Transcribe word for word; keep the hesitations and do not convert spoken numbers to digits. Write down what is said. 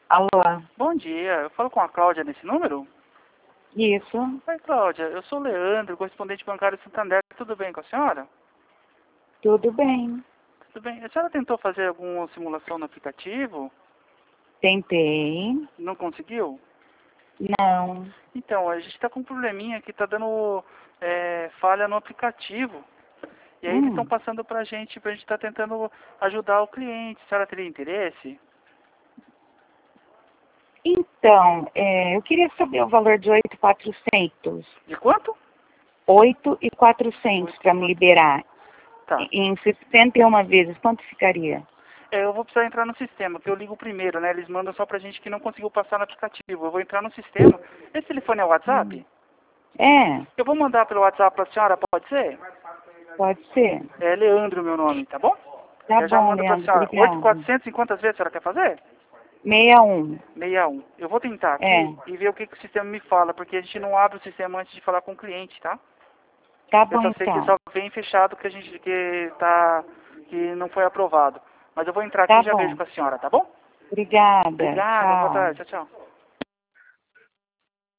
Alô? Bom dia, eu falo com a Cláudia nesse número? Isso, Oi, Cláudia, eu sou o Leandro, correspondente bancário Santander. Tudo bem com a senhora? tudo bem. Tudo bem. A senhora tentou fazer alguma simulação no aplicativo? Tentei. Não conseguiu? Não. Então, a gente está com um probleminha que está dando é, falha no aplicativo. E aí eles estão Hum. passando para a gente, para a gente estar tentando ajudar o cliente. A senhora teria interesse? Então, é, eu queria saber o valor de oito mil e quatrocentos. De quanto? oito mil e quatrocentos para me liberar. Tá. Em sessenta e uma vezes, quanto ficaria? É, eu vou precisar entrar no sistema, que eu ligo primeiro, né? Eles mandam só pra gente que não conseguiu passar no aplicativo. Eu vou entrar no sistema. Esse telefone é o WhatsApp? Hum. É, Eu vou mandar pelo WhatsApp pra senhora, pode ser? pode ser. É Leandro meu nome, tá bom? Tá Eu já bom, mando pra Leandro, senhora. oito mil e obrigada. quatrocentos, em quantas vezes a senhora quer fazer? sessenta e um. sessenta e um. Eu vou tentar É, aqui e ver o que, que o sistema me fala, porque a gente não abre o sistema antes de falar com o cliente, tá? tá Eu bom só sei que então. só vem fechado que a gente que tá que não foi aprovado. Mas eu vou entrar aqui Tá e já vejo bom. com a senhora, tá bom? Obrigada. Obrigada, boa Tchau. tarde, tchau, tchau.